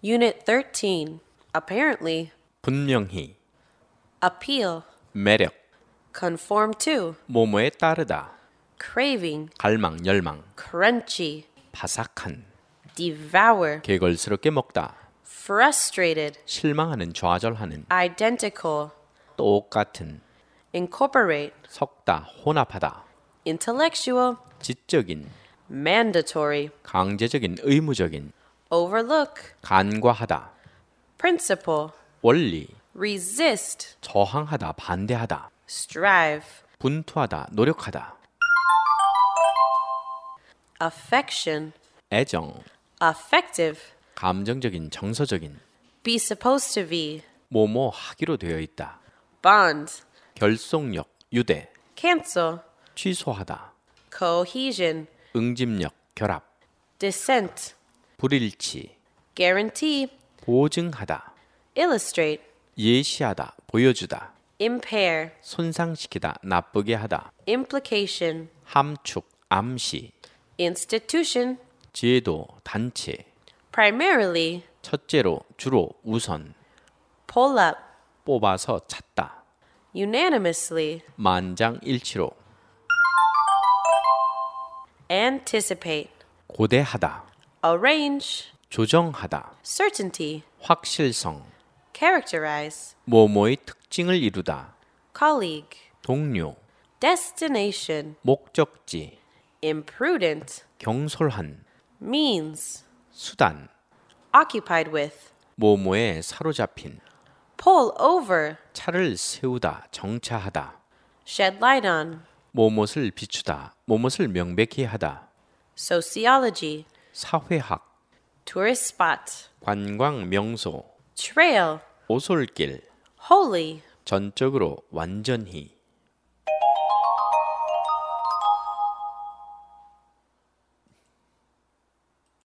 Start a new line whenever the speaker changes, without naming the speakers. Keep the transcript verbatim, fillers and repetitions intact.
Unit thirteen. Apparently.
분명히.
Appeal.
매력.
Conform to.
뭐뭐에 따르다.
Craving.
갈망, 열망.
Crunchy.
바삭한.
Devour.
개걸스럽게 먹다.
Frustrated.
실망하는, 좌절하는.
Identical.
똑같은.
Incorporate.
섞다, 혼합하다.
Intellectual.
지적인.
Mandatory.
강제적인, 의무적인.
Overlook.
간과하다.
Principle.
원리.
Resist.
저항하다, 반대하다.
Strive.
분투하다, 노력하다.
Affection.
애정.
Affective.
감정적인, 정서적인.
Be supposed to be.
뭐뭐 하기로 되어 있다.
Bond.
결속력, 유대.
Cancel.
취소하다.
Cohesion.
응집력, 결합.
Dissent.
불일치.
Guarantee.
보증하다.
Illustrate.
예시하다, 보여주다.
Impair.
손상시키다, 나쁘게 하다.
Implication.
함축, 암시.
Institution.
제도, 단체.
Primarily.
첫째로, 주로, 우선.
Pull up.
뽑아서 찾다.
Unanimously.
만장일치로.
Anticipate.
고대하다.
Arrange.
조정하다.
Certainty.
확실성.
Characterize.
뭐뭐의 특징을 이루다.
Colleague.
동료.
Destination.
목적지.
Imprudent.
경솔한.
Means.
수단.
Occupied with.
뭐뭐에 사로잡힌.
Pull over.
차를 세우다, 정차하다.
Shed light on.
뭐뭇을 비추다, 뭐뭇을 명백히 하다.
Sociology.
사회학.
Tourist spot.
관광 명소.
Trail.
오솔길.
Holy.
전적으로, 완전히.